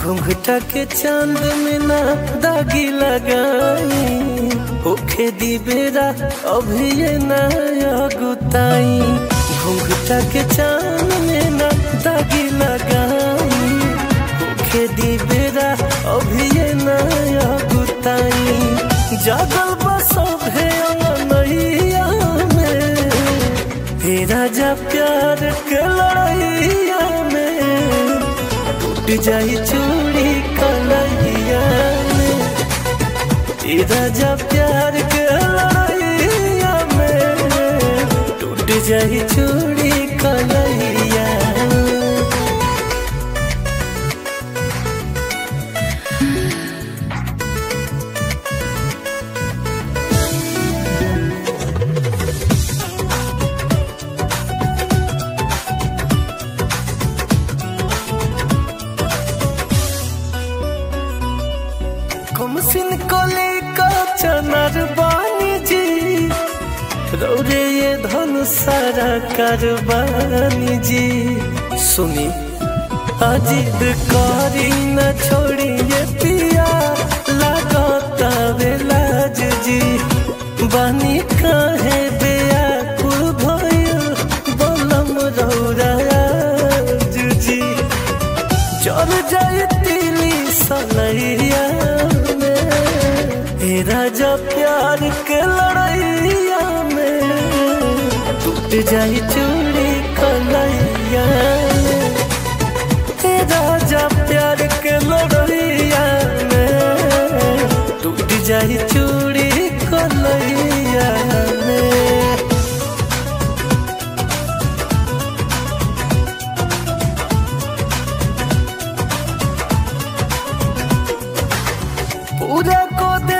घुंघटा के चांद में ना दागी लगाई होखे दी बेरा अभी ये नया गुताई। घुंघटा के चांद में ना दागी लगाई होखे दी बेरा अभी ये नया गुताई। जागल बसभे नैया में हे राजा प्यार के लड़ैया में टूट जाई चूड़ी कलैया में। हे राजा प्यार के लड़ैया में टूट जाई चूड़ी कलैया। कमसिन कोले का चनर बानी जी रौरे ये धन सारा करबानी जी। सुनी अजिद करी न छोड़ी ये पिया लागता बेलाज जी। बानी काहे बेयाकुल भइल बलम रौरा जी। चल जाए तिली सलैया हे राजा प्यार के लड़ैया में टूट जाई चूड़ी कलैया। हे राजा प्यार के लड़ैया में टूट जाई चूड़ी कलैया में। पूरा को दे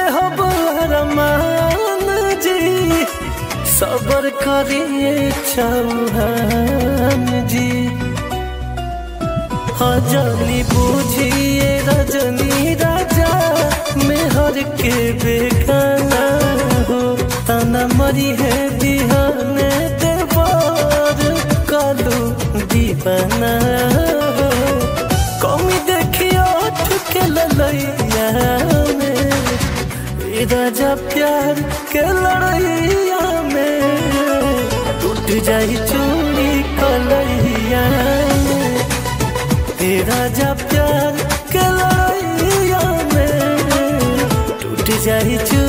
रमान जी सबर करिए चौहान जी। हजनी बूझिए रजनी राजा मेहर के बेगाना हो। तना मरी है दिहाने देवर कालू दीवाना हो। कमी देखियो ठुके ललैया में राजा प्यार के लड़ैया में टूट जाई चूड़ी कलैया में। राजा प्यार के लड़ैया में टूट जाई चूड़ी